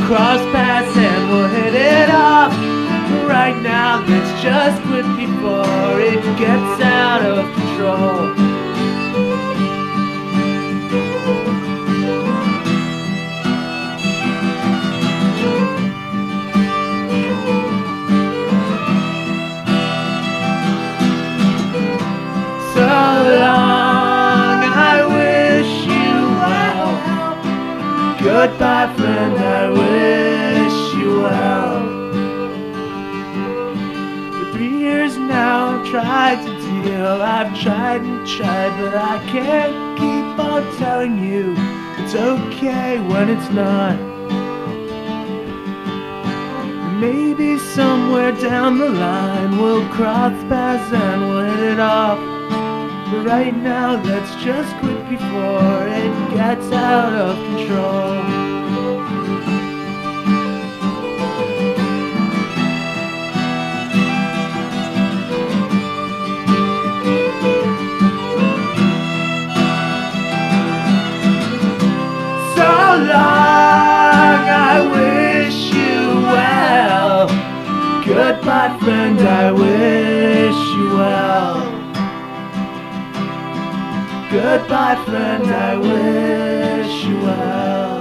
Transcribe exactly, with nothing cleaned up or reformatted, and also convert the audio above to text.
cross paths and we'll hit it off. Right now, let's just quit before it gets out of control. So long, I wish you well. Goodbye, friend, I wish you well. For three years now, I've tried to deal. I've tried and tried, but I can't keep on telling you it's okay when it's not. Maybe somewhere down the line we'll cross paths and we'll hit it off. But right now, let's just quit before it gets out of control. So long, I wish you well. Goodbye, friend, I wish you well. Goodbye, friend, I wish you well.